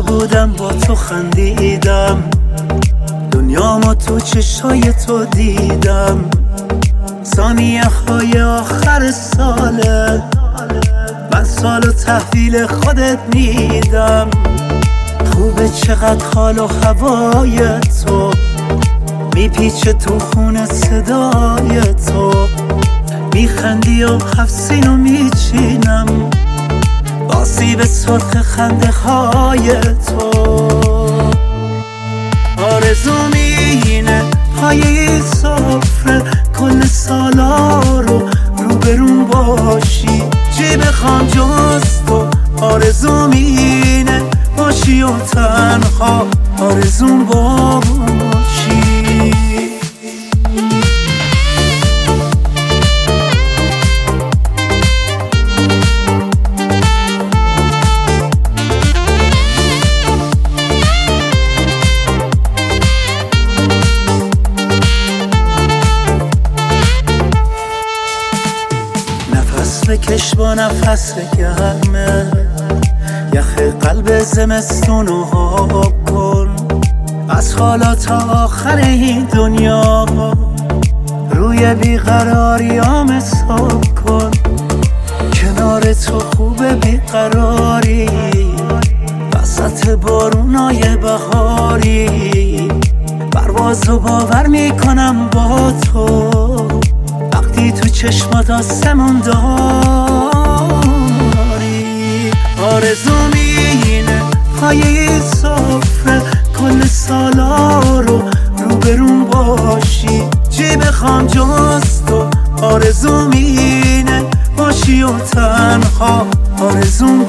تو بودم، با تو خندیدم، دنیامو تو چشای تو دیدم. ثانیه های آخر ساله، من سالو تحویل خودت میدم. خوبه چقدر حال و هوای تو، میپیچه تو خون صدای تو. میخندی و حفظینو میچینم، آسیب سرخ خنده های تو. آرزوم اینه پای سفره کل سالا رو روبرون باشی. چی بخوام جز تو؟ آرزوم اینه باشی و تنها آرزوم باشی. نفس بکش با نفس گرمه، یخ قلب زمستونو آب کن. از حالا تا آخر این دنیا روی بیقراریام حساب کن. کنار تو خوبه بیقراری، وسط بارونای بهاری. پروازو باور میکنم با تو، وقتی تو چشمات آسمون داری. آرزوم اینه پای سفره کل سالا رو روبرون باشی. چی بخوام جز تو؟ آرزوم اینه باشی و تنها آرزوم